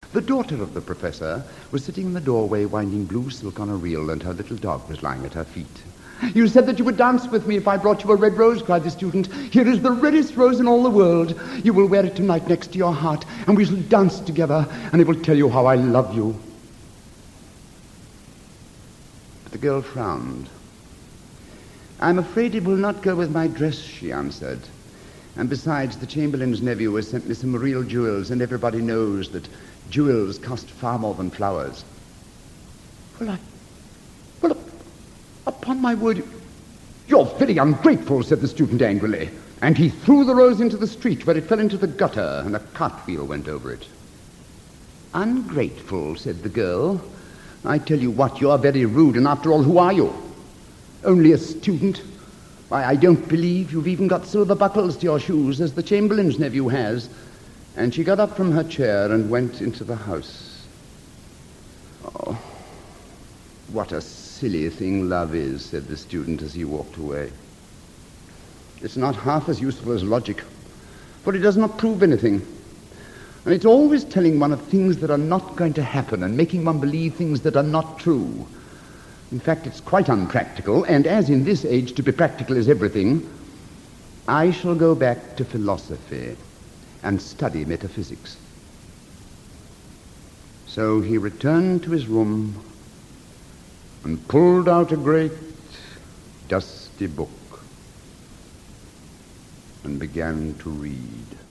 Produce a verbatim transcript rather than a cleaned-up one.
The daughter of the professor was sitting in the doorway winding blue silk on a reel, and her little dog was lying at her feet. "You said that you would dance with me if I brought you a red rose," cried the student. "Here is the reddest rose in all the world. You will wear it tonight next to your heart, and we shall dance together, and it will tell you how I love you." But the girl frowned. "I'm afraid it will not go with my dress," she answered. "And besides, the Chamberlain's nephew has sent me some real jewels, and everybody knows that jewels cost far more than flowers." "Well, I... Well, upon my word, you're very ungrateful," said the student angrily. And he threw the rose into the street, where it fell into the gutter, and a cartwheel went over it. "Ungrateful," said the girl. "I tell you what, you're very rude, and after all, who are you? Only a student? Why, I don't believe you've even got silver buckles to your shoes, as the Chamberlain's nephew has." And she got up from her chair and went into the house. "Oh, what a silly thing love is," said the student as he walked away. "It's not half as useful as logic, for it does not prove anything. And it's always telling one of things that are not going to happen and making one believe things that are not true. In fact, it's quite unpractical, and as in this age to be practical is everything, I shall go back to philosophy and study metaphysics." So he returned to his room and pulled out a great dusty book and began to read.